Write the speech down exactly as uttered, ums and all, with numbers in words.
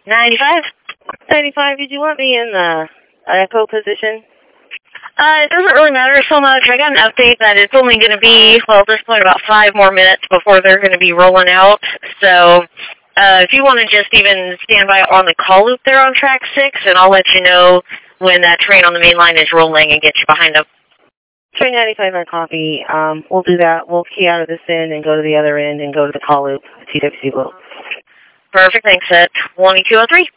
ninety-five? ninety-five, did you want me in the echo position? Uh, it doesn't really matter so much. I got an update that it's only going to be, well, at this point, about five more minutes before they're going to be rolling out. So, uh, if you want to just even stand by on the call loop there on track six, and I'll let you know when that train on the main line is rolling and get you behind them. Train ninety-five on copy. Um, we'll do that. We'll key out of this end and go to the other end and go to the call loop, T W C loop. Perfect. Thanks, at twenty-two oh three.